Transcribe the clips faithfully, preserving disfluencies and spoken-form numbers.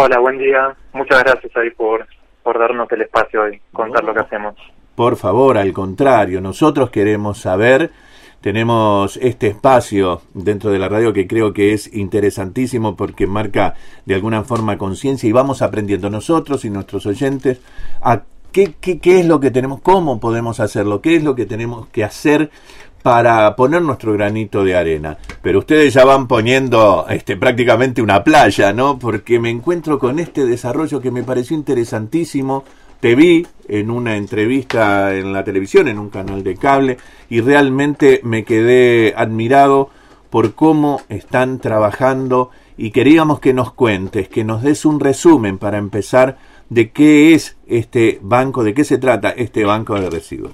Hola, buen día. Muchas gracias ahí por, por darnos el espacio hoy, contar no, lo que hacemos. Por favor, al contrario, nosotros queremos saber, tenemos este espacio dentro de la radio que creo que es interesantísimo porque marca de alguna forma conciencia y vamos aprendiendo nosotros y nuestros oyentes a qué, qué, qué es lo que tenemos, cómo podemos hacerlo, qué es lo que tenemos que hacer para poner nuestro granito de arena. Pero ustedes ya van poniendo este, prácticamente una playa, ¿no? Porque me encuentro con este desarrollo que me pareció interesantísimo. Te vi en una entrevista en la televisión, en un canal de cable, y realmente me quedé admirado por cómo están trabajando y queríamos que nos cuentes, que nos des un resumen para empezar de qué es este banco, de qué se trata este banco de residuos.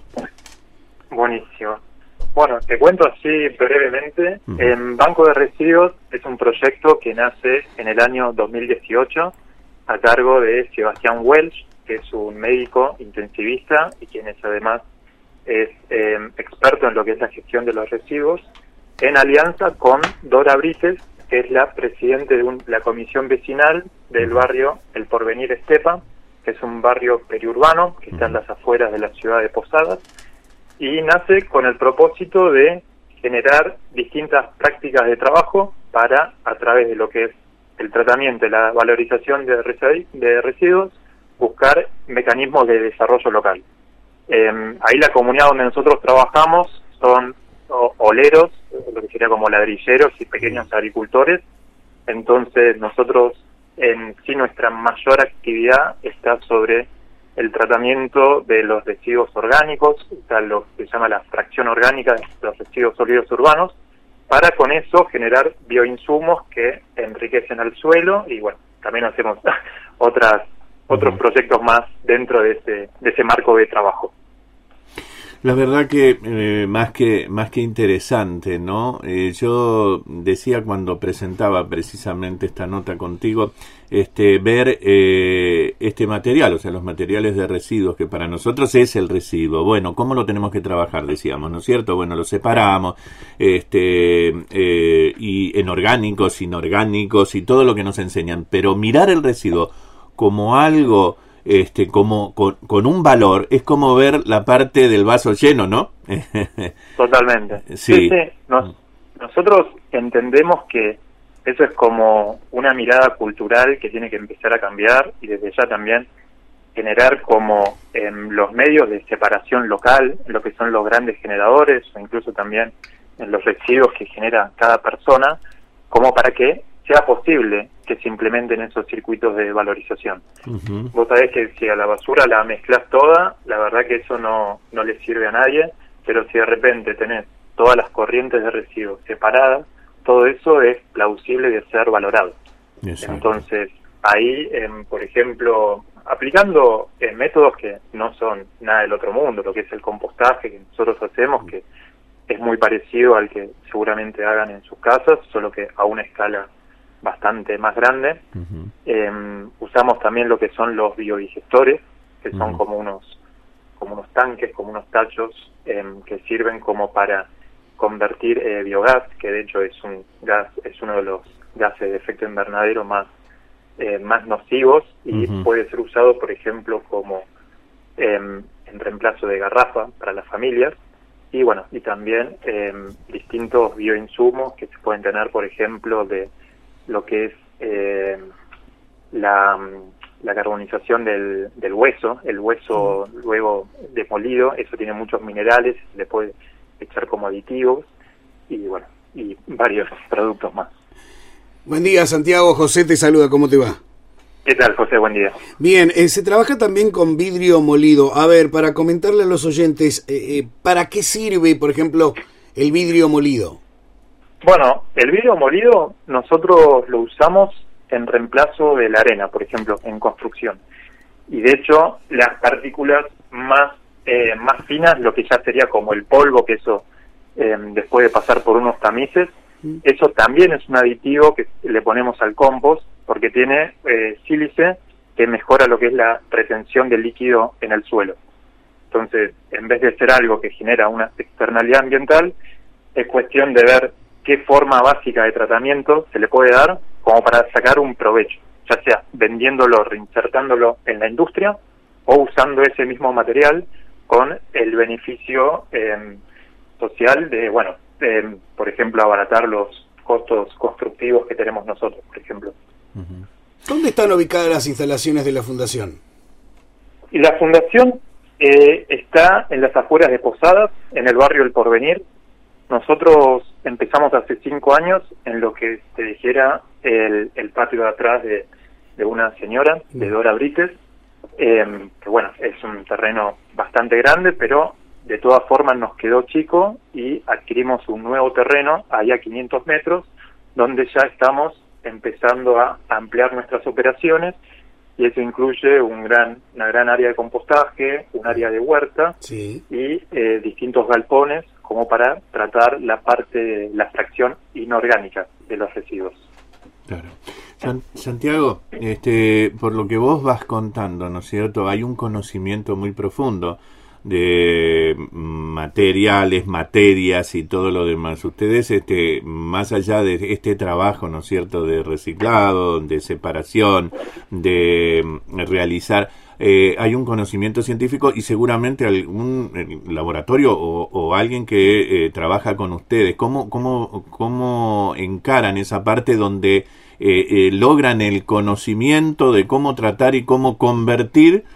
Buenísimo. Bueno, te cuento así brevemente. Uh-huh. En Banco de Residuos es un proyecto que nace en el año dos mil dieciocho a cargo de Sebastián Welch, que es un médico intensivista y quien es además es eh, experto en lo que es la gestión de los residuos, en alianza con Dora Brites, que es la presidente de un, la comisión vecinal del barrio El Porvenir Estepa, que es un barrio periurbano que está en las afueras de la ciudad de Posadas, y nace con el propósito de generar distintas prácticas de trabajo para, a través de lo que es el tratamiento y la valorización de, resi- de residuos, buscar mecanismos de desarrollo local. Eh, ahí la comunidad donde nosotros trabajamos son o, oleros, lo que sería como ladrilleros y pequeños agricultores. Entonces nosotros, en sí, nuestra mayor actividad está sobre el tratamiento de los residuos orgánicos, está lo que se llama la fracción orgánica de los residuos sólidos urbanos, para con eso generar bioinsumos que enriquecen al suelo y bueno, también hacemos otras otros proyectos más dentro de ese, de ese marco de trabajo. La verdad que eh, más que más que interesante, ¿no? Eh, yo decía cuando presentaba precisamente esta nota contigo, este ver eh, este material, o sea, los materiales de residuos, que para nosotros es el residuo. Bueno, ¿cómo lo tenemos que trabajar? Decíamos, ¿no es cierto? Bueno, lo separamos, este eh, y en orgánicos, inorgánicos y todo lo que nos enseñan. Pero mirar el residuo como algo... Este, como con, con un valor, es como ver la parte del vaso lleno, ¿no? Totalmente. Sí. Sí, sí. Nos, nosotros entendemos que eso es como una mirada cultural que tiene que empezar a cambiar y desde ya también generar como en los medios de separación local, lo que son los grandes generadores o incluso también en los residuos que genera cada persona, como para que sea posible que se implementen esos circuitos de valorización. Uh-huh. Vos sabés que si a la basura la mezclas toda, la verdad que eso no, no le sirve a nadie, pero si de repente tenés todas las corrientes de residuos separadas, todo eso es plausible de ser valorado. Exacto. Entonces, ahí, eh, por ejemplo, aplicando eh, métodos que no son nada del otro mundo, lo que es el compostaje que nosotros hacemos, que es muy parecido al que seguramente hagan en sus casas, solo que a una escala bastante más grande. Uh-huh. Eh, usamos también lo que son los biodigestores, que son uh-huh. como unos como unos tanques, como unos tachos eh, que sirven como para convertir eh, biogás, que de hecho es un gas, es uno de los gases de efecto invernadero más eh, más nocivos y uh-huh. puede ser usado, por ejemplo, como eh, en reemplazo de garrafa para las familias. Y bueno, y también eh, distintos bioinsumos que se pueden tener, por ejemplo, de lo que es eh, la, la carbonización del, del hueso, el hueso mm. luego demolido, eso tiene muchos minerales, se le puede echar como aditivos y bueno, y varios productos más. Buen día, Santiago. José te saluda, ¿cómo te va? ¿Qué tal, José? Buen día. Bien, eh, se trabaja también con vidrio molido. A ver, para comentarle a los oyentes, eh, eh, ¿para qué sirve, por ejemplo, el vidrio molido? Bueno, el vidrio molido nosotros lo usamos en reemplazo de la arena, por ejemplo, en construcción. Y de hecho, las partículas más eh, más finas, lo que ya sería como el polvo, que eso eh, después de pasar por unos tamices, mm. eso también es un aditivo que le ponemos al compost, porque tiene eh, sílice que mejora lo que es la retención del líquido en el suelo. Entonces, en vez de ser algo que genera una externalidad ambiental, es cuestión de ver qué forma básica de tratamiento se le puede dar como para sacar un provecho. ya sea vendiéndolo, reinsertándolo en la industria o usando ese mismo material con el beneficio eh, social de, bueno, eh, por ejemplo, abaratar los costos constructivos que tenemos nosotros, por ejemplo. Uh-huh. ¿Dónde están ubicadas las instalaciones de la Fundación? Y la Fundación eh, está en las afueras de Posadas, en el barrio El Porvenir. Nosotros empezamos hace cinco años en lo que se dijera el, el patio de atrás de, de una señora, de Dora Brites, eh, que bueno, es un terreno bastante grande, pero de todas formas nos quedó chico y adquirimos un nuevo terreno, ahí a quinientos metros, donde ya estamos empezando a ampliar nuestras operaciones, y eso incluye un gran, una gran área de compostaje, un área de huerta, sí, y eh, distintos galpones como para tratar la parte, la fracción inorgánica de los residuos. Claro. San, Santiago, este, por lo que vos vas contando, ¿no es cierto? Hay un conocimiento muy profundo de materiales, materias y todo lo demás. Ustedes, este, más allá de este trabajo, ¿no es cierto?, de reciclado, de separación, de realizar, eh, hay un conocimiento científico y seguramente algún laboratorio o, o alguien que eh, trabaja con ustedes. ¿Cómo, cómo, cómo encaran esa parte donde eh, eh, logran el conocimiento de cómo tratar y cómo convertir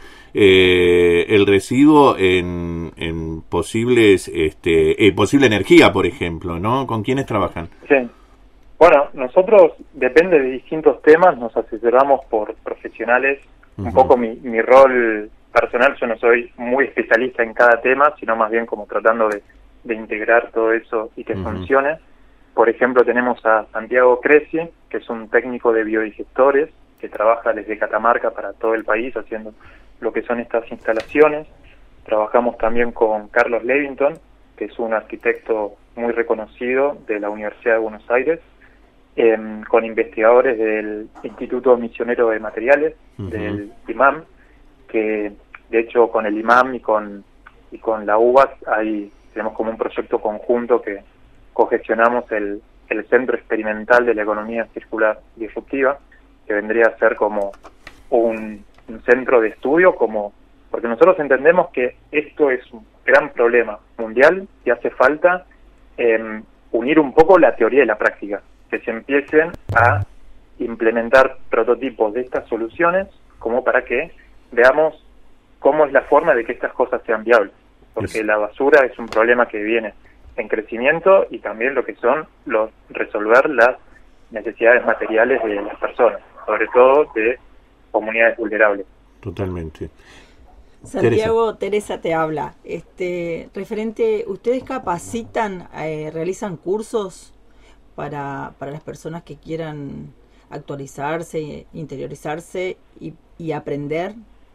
Eh, el residuo en, en posibles este eh, posible energía, por ejemplo, ¿no? ¿Con quiénes trabajan? Sí. Bueno, nosotros, depende de distintos temas, nos asesoramos por profesionales. Uh-huh. Un poco mi, mi rol personal, yo no soy muy especialista en cada tema, sino más bien como tratando de, de integrar todo eso y que uh-huh. funcione. Por ejemplo, tenemos a Santiago Cresci, que es un técnico de biodigestores, que trabaja desde Catamarca para todo el país haciendo lo que son estas instalaciones. Trabajamos también con Carlos Levington, que es un arquitecto muy reconocido de la Universidad de Buenos Aires, eh, con investigadores del Instituto Misionero de Materiales, uh-huh. del IMAM, que de hecho con el IMAM y con y con la U B A S ahí tenemos como un proyecto conjunto que cogestionamos el, el Centro Experimental de la Economía Circular Disruptiva, que vendría a ser como un, un centro de estudio, como porque nosotros entendemos que esto es un gran problema mundial y hace falta eh, unir un poco la teoría y la práctica, que se empiecen a implementar prototipos de estas soluciones como para que veamos cómo es la forma de que estas cosas sean viables, porque la basura es un problema que viene en crecimiento y también lo que son los resolver las necesidades materiales de las personas, sobre todo de comunidades vulnerables. Totalmente. Santiago, Teresa, Teresa te habla. Este, referente, ¿ustedes capacitan, eh, realizan cursos para, para las personas que quieran actualizarse, interiorizarse y, y aprender?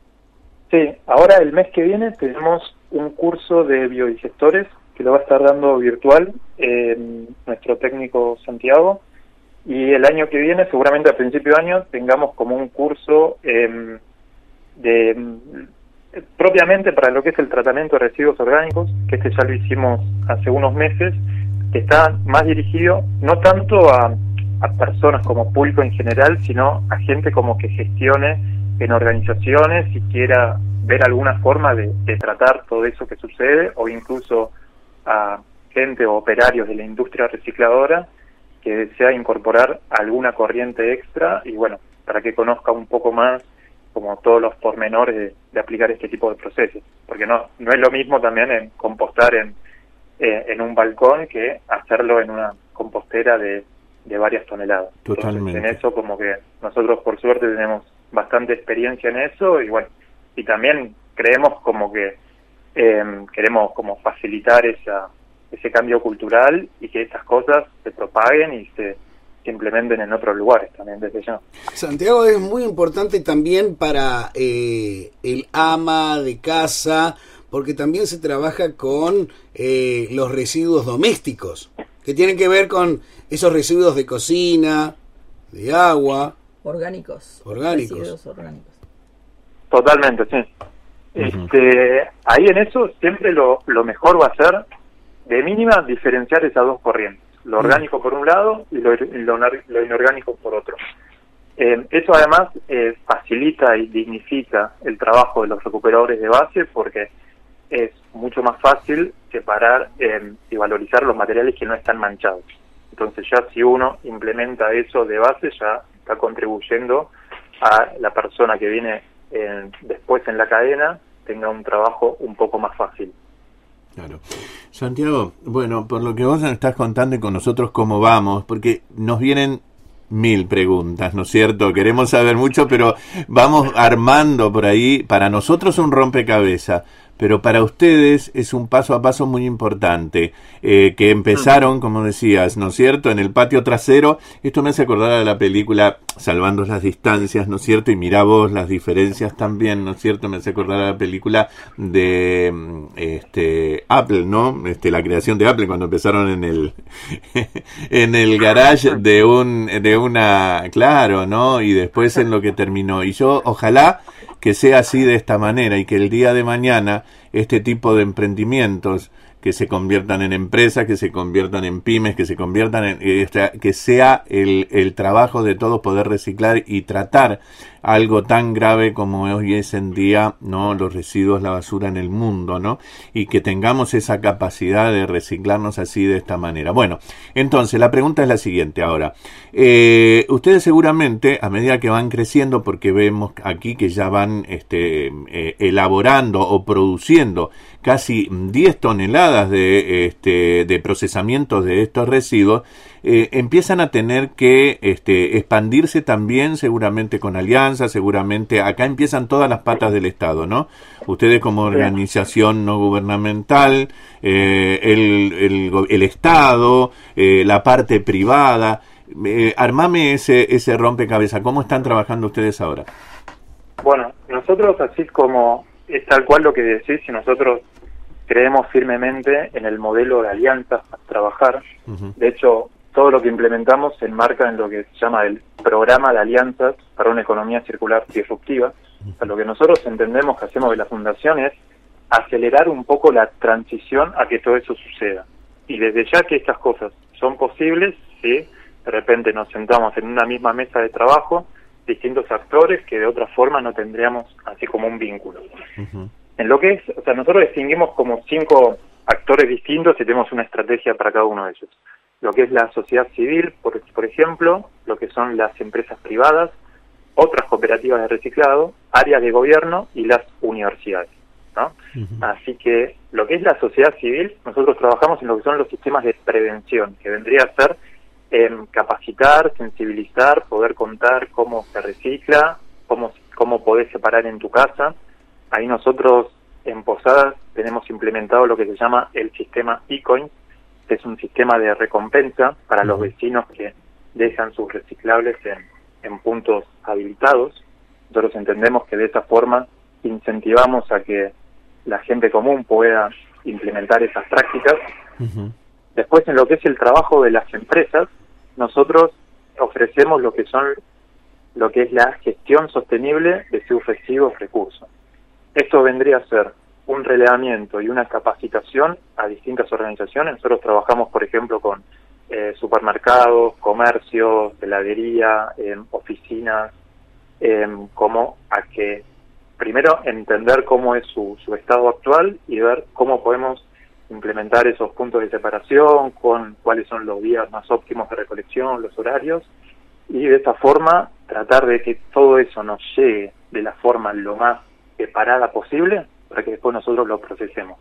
Sí, ahora el mes que viene tenemos un curso de biodigestores que lo va a estar dando virtual eh, nuestro técnico Santiago. Y el año que viene, seguramente a principio de año, tengamos como un curso eh, de propiamente para lo que es el tratamiento de residuos orgánicos, que este ya lo hicimos hace unos meses, que está más dirigido no tanto a, a personas como público en general, sino a gente como que gestione en organizaciones y quiera ver alguna forma de, de tratar todo eso que sucede, o incluso a gente o operarios de la industria recicladora que desea incorporar alguna corriente extra y bueno, para que conozca un poco más como todos los pormenores de, de aplicar este tipo de procesos, porque no no es lo mismo también en compostar en eh, en un balcón que hacerlo en una compostera de, de varias toneladas. Totalmente. Entonces, en eso como que nosotros por suerte tenemos bastante experiencia en eso y bueno, y también creemos como que eh, queremos como facilitar esa ese cambio cultural y que estas cosas se propaguen y se, se implementen en otros lugares también desde ya. Santiago, es muy importante también para eh, el ama de casa, porque también se trabaja con eh, los residuos domésticos, que tienen que ver con esos residuos de cocina, de agua. Orgánicos. Orgánicos. Residuos orgánicos. Totalmente, sí. Uh-huh. Este, ahí en eso siempre lo, lo mejor va a ser de mínima diferenciar esas dos corrientes, lo orgánico por un lado y lo, lo, lo inorgánico por otro. Eh, eso además eh, facilita y dignifica el trabajo de los recuperadores de base porque es mucho más fácil separar eh, y valorizar los materiales que no están manchados. Entonces ya si uno implementa eso de base, ya está contribuyendo a la persona que viene eh, después en la cadena tenga un trabajo un poco más fácil. Claro. Santiago, bueno, por lo que vos nos estás contando y con nosotros cómo vamos, porque nos vienen mil preguntas, ¿no es cierto? Queremos saber mucho, pero vamos armando por ahí. Para nosotros un rompecabezas, pero para ustedes es un paso a paso muy importante, eh, que empezaron, como decías, ¿no es cierto?, en el patio trasero. Esto me hace acordar a la película Salvando las Distancias, ¿no es cierto?, y mirá vos las diferencias también, ¿no es cierto?, me hace acordar a la película de este Apple, ¿no?, este la creación de Apple cuando empezaron en el en el garage de un de una, claro, ¿no?, y después en lo que terminó. Y yo, ojalá que sea así de esta manera y que el día de mañana este tipo de emprendimientos que se conviertan en empresas, que se conviertan en pymes, que se conviertan en eh, que sea el, el trabajo de todos poder reciclar y tratar algo tan grave como hoy es en día, ¿no?, los residuos, la basura en el mundo, ¿no?, y que tengamos esa capacidad de reciclarnos así de esta manera. Bueno, entonces la pregunta es la siguiente ahora. Eh, ustedes seguramente, a medida que van creciendo, porque vemos aquí que ya van este, eh, elaborando o produciendo casi diez toneladas de, este, de procesamientos de estos residuos, eh, empiezan a tener que este, expandirse también seguramente con alianzas, seguramente acá empiezan todas las patas del Estado, ¿no? Ustedes como organización no gubernamental, eh, el, el, el Estado, eh, la parte privada, eh, armame ese, ese rompecabezas. ¿Cómo están trabajando ustedes ahora? Bueno, nosotros así como es tal cual lo que decís, y nosotros creemos firmemente en el modelo de alianzas para trabajar. Uh-huh. De hecho, todo lo que implementamos se enmarca en lo que se llama el programa de alianzas para una economía circular disruptiva. Uh-huh. O sea, lo que nosotros entendemos que hacemos de la Fundación es acelerar un poco la transición a que todo eso suceda. Y desde ya que estas cosas son posibles, si de repente nos sentamos en una misma mesa de trabajo, distintos actores que de otra forma no tendríamos así como un vínculo. Uh-huh. En lo que es, o sea, nosotros distinguimos como cinco actores distintos y tenemos una estrategia para cada uno de ellos. Lo que es la sociedad civil, por, por ejemplo, lo que son las empresas privadas, otras cooperativas de reciclado, áreas de gobierno y las universidades, ¿no? Uh-huh. Así que lo que es la sociedad civil, nosotros trabajamos en lo que son los sistemas de prevención, que vendría a ser eh, capacitar, sensibilizar, poder contar cómo se recicla, cómo, cómo podés separar en tu casa. Ahí nosotros en Posadas tenemos implementado lo que se llama el sistema eCoin, que es un sistema de recompensa para uh-huh. los vecinos que dejan sus reciclables en, en puntos habilitados. Nosotros entendemos que de esa forma incentivamos a que la gente común pueda implementar esas prácticas. Uh-huh. Después, en lo que es el trabajo de las empresas, nosotros ofrecemos lo que son lo que es la gestión sostenible de sus residuos recursos. Esto vendría a ser un relevamiento y una capacitación a distintas organizaciones. Nosotros trabajamos, por ejemplo, con eh, supermercados, comercios, heladería, eh, oficinas, eh, como a que primero entender cómo es su, su estado actual y ver cómo podemos implementar esos puntos de separación, con cuáles son los días más óptimos de recolección, los horarios, y de esta forma tratar de que todo eso nos llegue de la forma lo más separada posible para que después nosotros lo procesemos.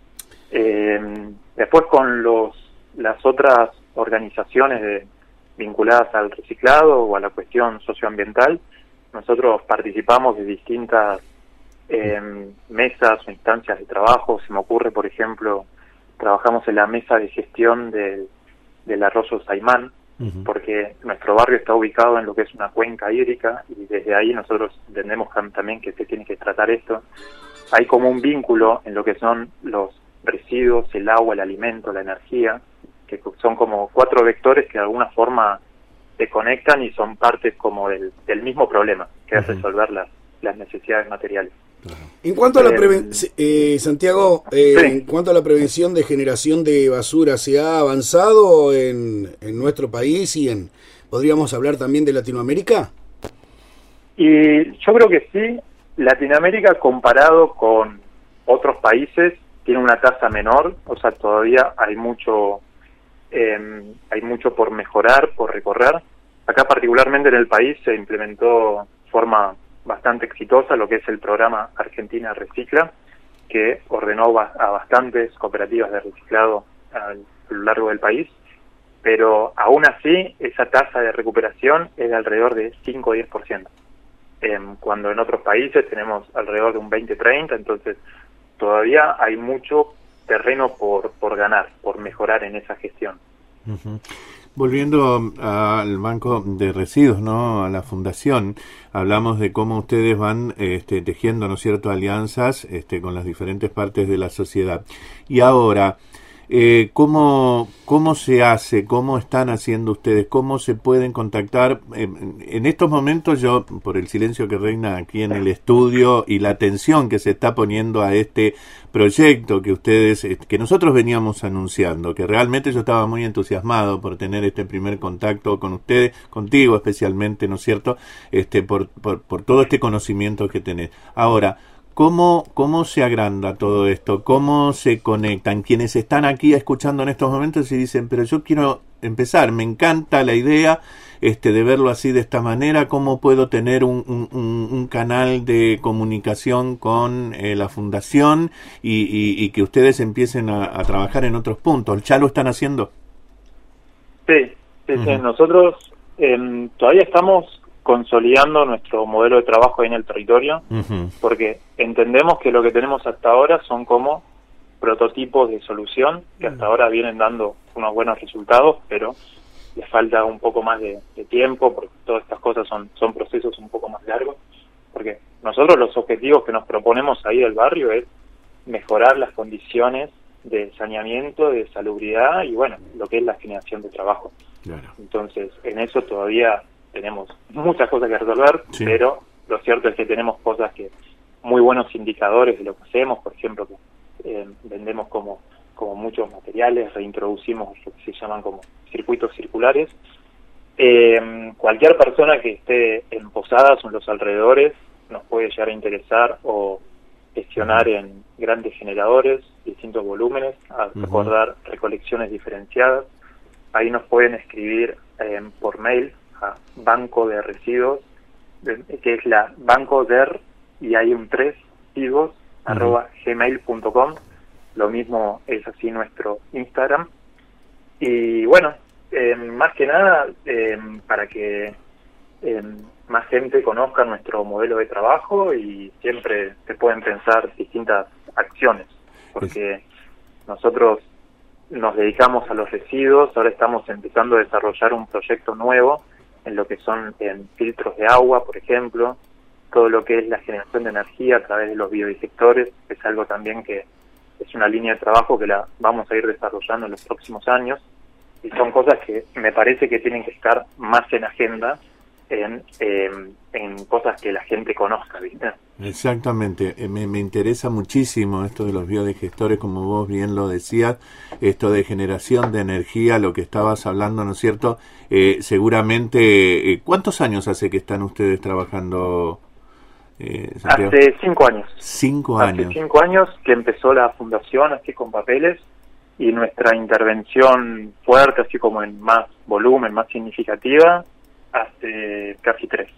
Eh, después con los las otras organizaciones de, vinculadas al reciclado o a la cuestión socioambiental, nosotros participamos de distintas eh, mesas o instancias de trabajo. Se me ocurre, por ejemplo, trabajamos en la mesa de gestión del, del arroyo Saimán, uh-huh. porque nuestro barrio está ubicado en lo que es una cuenca hídrica y desde ahí nosotros entendemos también que se tiene que tratar esto. Hay como un vínculo en lo que son los residuos, el agua, el alimento, la energía, que son como cuatro vectores que de alguna forma se conectan y son partes como del, del mismo problema, que uh-huh. es resolver las, las necesidades materiales. En cuanto a la prevención, eh, Santiago, eh, sí. en cuanto a la prevención de generación de basura, ¿se ha avanzado en, en nuestro país y en, podríamos hablar también de Latinoamérica? Y yo creo que sí, Latinoamérica comparado con otros países tiene una tasa menor, o sea, todavía hay mucho, eh, hay mucho por mejorar, por recorrer. Acá particularmente en el país se implementó de forma bastante exitosa lo que es el programa Argentina Recicla, que ordenó a bastantes cooperativas de reciclado a lo largo del país, pero aún así esa tasa de recuperación es de alrededor de cinco o diez por ciento, eh, cuando en otros países tenemos alrededor de un veinte a treinta, entonces todavía hay mucho terreno por, por ganar, por mejorar en esa gestión. Uh-huh. Volviendo al Banco de Residuos, ¿no? A la fundación, hablamos de cómo ustedes van este, tejiendo, ¿no es cierto?, alianzas este, con las diferentes partes de la sociedad. Y ahora, eh, ¿cómo, ¿cómo se hace? ¿Cómo están haciendo ustedes? ¿Cómo se pueden contactar? Eh, en estos momentos yo, por el silencio que reina aquí en el estudio y la atención que se está poniendo a este proyecto que ustedes, que nosotros veníamos anunciando, que realmente yo estaba muy entusiasmado por tener este primer contacto con ustedes, contigo especialmente, ¿no es cierto?, este, por, por, por todo este conocimiento que tenés. Ahora, ¿Cómo, ¿Cómo se agranda todo esto? ¿Cómo se conectan quienes están aquí escuchando en estos momentos y dicen, pero yo quiero empezar, me encanta la idea este, de verlo así de esta manera? ¿Cómo puedo tener un, un, un canal de comunicación con eh, la fundación y, y, y que ustedes empiecen a, a trabajar en otros puntos? ¿Ya lo están haciendo? Sí, sí, uh-huh. sí. Nosotros eh, todavía estamos consolidando nuestro modelo de trabajo ahí en el territorio, uh-huh. porque entendemos que lo que tenemos hasta ahora son como prototipos de solución, que hasta uh-huh. ahora vienen dando unos buenos resultados, pero les falta un poco más de, de tiempo, porque todas estas cosas son, son procesos un poco más largos, porque nosotros los objetivos que nos proponemos ahí del barrio es mejorar las condiciones de saneamiento, de salubridad y bueno, lo que es la generación de trabajo. Claro. Entonces, en eso todavía tenemos muchas cosas que resolver, sí. pero lo cierto es que tenemos cosas que, muy buenos indicadores de lo que hacemos, por ejemplo, que eh, vendemos como, como muchos materiales, reintroducimos lo que se llaman como circuitos circulares. Eh, cualquier persona que esté en Posadas o en los alrededores nos puede llegar a interesar o gestionar uh-huh. en grandes generadores, distintos volúmenes, a uh-huh. acordar recolecciones diferenciadas. Ahí nos pueden escribir eh, por mail a Banco de Residuos, que es la Banco der, y hay un tres, residuos, uh-huh. arroba gmail punto com. Lo mismo es así nuestro Instagram. Y bueno, eh, más que nada, eh, para que eh, más gente conozca nuestro modelo de trabajo y siempre se pueden pensar distintas acciones, porque nosotros nos dedicamos a los residuos, ahora estamos empezando a desarrollar un proyecto nuevo en lo que son en filtros de agua, por ejemplo, todo lo que es la generación de energía a través de los biodigestores, es algo también que es una línea de trabajo que la vamos a ir desarrollando en los próximos años, y son cosas que me parece que tienen que estar más en agenda, en, eh, en cosas que la gente conozca, ¿viste? Exactamente, eh, me, me interesa muchísimo esto de los biodigestores, como vos bien lo decías, esto de generación de energía, lo que estabas hablando, ¿no es cierto? Eh, seguramente, eh, ¿cuántos años hace que están ustedes trabajando? Eh, hace cinco años. Cinco años. Hace cinco años que empezó la fundación así con papeles, y nuestra intervención fuerte, así como en más volumen, más significativa, hace casi tres.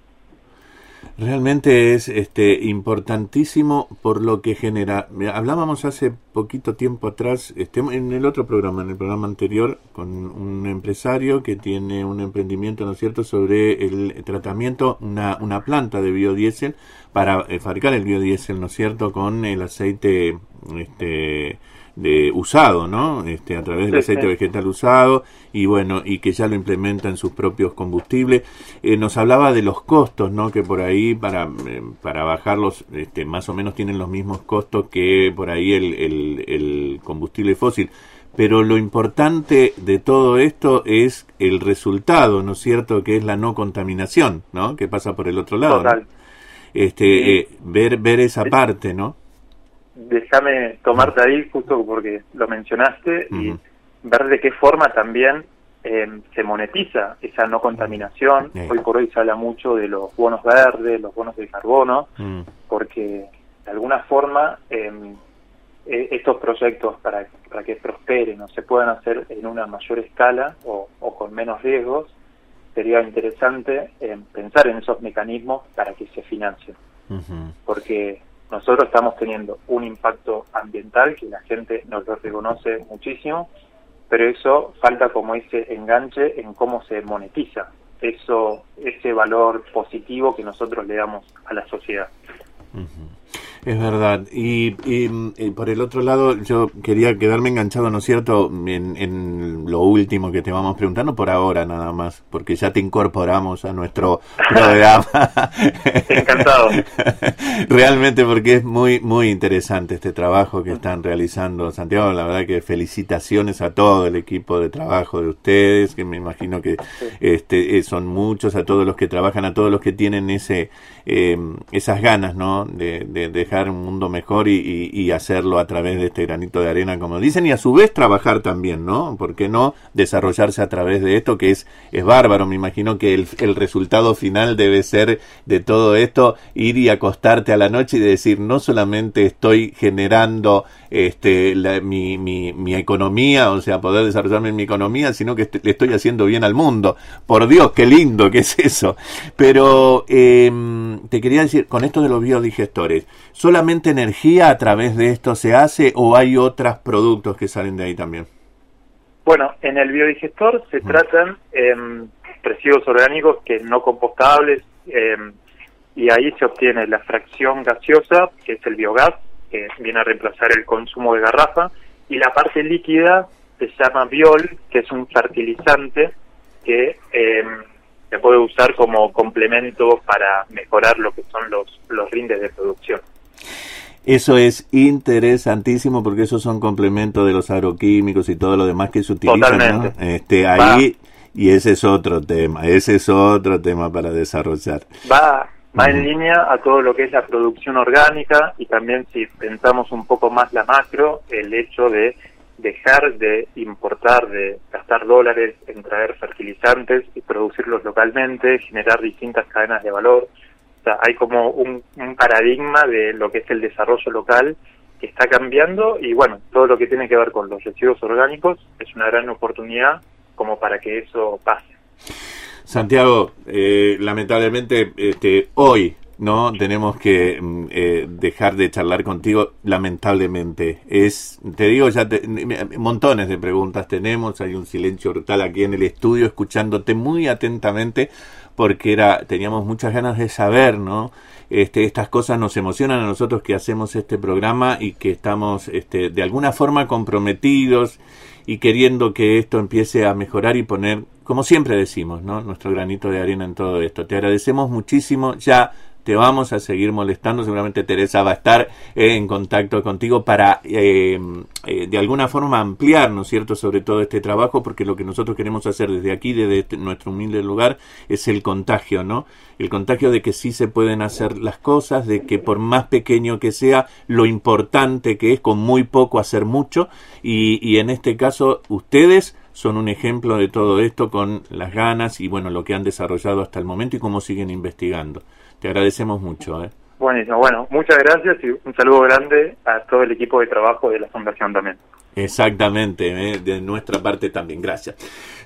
Realmente es este importantísimo por lo que genera. Hablábamos hace poquito tiempo atrás, este, en el otro programa, en el programa anterior, con un empresario que tiene un emprendimiento, ¿no es cierto?, sobre el tratamiento, una, una planta de biodiesel para eh, fabricar el biodiesel, ¿no es cierto?, con el aceite este de usado, ¿no? Este, a través del sí, aceite sí. vegetal usado, y bueno, y que ya lo implementa en sus propios combustibles. Eh, nos hablaba de los costos, ¿no? Que por ahí para eh, para bajarlos, este, más o menos tienen los mismos costos que por ahí el, el, el combustible fósil. Pero lo importante de todo esto es el resultado, ¿no es cierto?, que es la no contaminación, ¿no?, que pasa por el otro lado, ¿no? Este, sí. eh, ver ver esa sí. parte, ¿no? Déjame tomarte ahí justo porque lo mencionaste, uh-huh. y ver de qué forma también eh, se monetiza esa no contaminación. Sí. Hoy por hoy se habla mucho de los bonos verdes, los bonos de carbono, mm. porque de alguna forma eh, estos proyectos para, para que prosperen o se puedan hacer en una mayor escala o, o con menos riesgos, sería interesante eh, pensar en esos mecanismos para que se financien. Uh-huh. Porque nosotros estamos teniendo un impacto ambiental que la gente nos lo reconoce muchísimo, pero eso falta como ese enganche en cómo se monetiza eso, ese valor positivo que nosotros le damos a la sociedad. Uh-huh. Es verdad. Y, y, y por el otro lado, yo quería quedarme enganchado, ¿no es cierto?, en, en lo último que te vamos preguntando por ahora nada más, porque ya te incorporamos a nuestro programa. Encantado. Realmente, porque es muy muy interesante este trabajo que están realizando, Santiago. La verdad que felicitaciones a todo el equipo de trabajo de ustedes, que me imagino que sí. este son muchos, a todos los que trabajan, a todos los que tienen ese eh, esas ganas, ¿no?, de, de dejar un mundo mejor y, y, y hacerlo a través de este granito de arena, como dicen, y a su vez trabajar también, ¿no? ¿Por qué no desarrollarse a través de esto, que es, es bárbaro? Me imagino que el, el resultado final debe ser de todo esto, ir y acostarte a la noche y decir, no solamente estoy generando este la, mi, mi, mi economía, o sea, poder desarrollarme en mi economía, sino que est- le estoy haciendo bien al mundo. Por Dios, qué lindo que es eso. Pero eh, te quería decir, con esto de los biodigestores, ¿solamente energía a través de esto se hace o hay otros productos que salen de ahí también? Bueno, en el biodigestor se mm. tratan eh, residuos orgánicos que no compostables eh, y ahí se obtiene la fracción gaseosa, que es el biogás, que viene a reemplazar el consumo de garrafa, y la parte líquida se llama biol, que es un fertilizante que eh, se puede usar como complemento para mejorar lo que son los, los rindes de producción. Eso es interesantísimo porque esos son complementos de los agroquímicos y todo lo demás que se utilizan, ¿no? Este, ahí, va. Y ese es otro tema, ese es otro tema para desarrollar. Va, va uh-huh. en línea a todo lo que es la producción orgánica y también si pensamos un poco más la macro, el hecho de dejar de importar, de gastar dólares en traer fertilizantes y producirlos localmente, generar distintas cadenas de valor. O sea, hay como un, un paradigma de lo que es el desarrollo local que está cambiando y bueno, todo lo que tiene que ver con los residuos orgánicos es una gran oportunidad como para que eso pase. Santiago, eh, lamentablemente este, hoy no tenemos que eh, dejar de charlar contigo, lamentablemente. Es, te digo, ya te, montones de preguntas tenemos, hay un silencio brutal aquí en el estudio escuchándote muy atentamente porque era teníamos muchas ganas de saber, ¿no? Este, estas cosas nos emocionan a nosotros que hacemos este programa y que estamos este, de alguna forma comprometidos y queriendo que esto empiece a mejorar y poner, como siempre decimos, ¿no?, nuestro granito de arena en todo esto. Te agradecemos muchísimo, ya te vamos a seguir molestando, seguramente Teresa va a estar eh, en contacto contigo para eh, eh, de alguna forma ampliar, ¿no es cierto?, sobre todo este trabajo, porque lo que nosotros queremos hacer desde aquí, desde este, nuestro humilde lugar, es el contagio, ¿no? El contagio de que sí se pueden hacer las cosas, de que por más pequeño que sea, lo importante que es con muy poco hacer mucho, y, y en este caso ustedes son un ejemplo de todo esto con las ganas y bueno, lo que han desarrollado hasta el momento y cómo siguen investigando. Te agradecemos mucho. ¿eh? Buenísimo, bueno, muchas gracias y un saludo grande a todo el equipo de trabajo de la Fundación también. Exactamente, ¿eh? De nuestra parte también, gracias.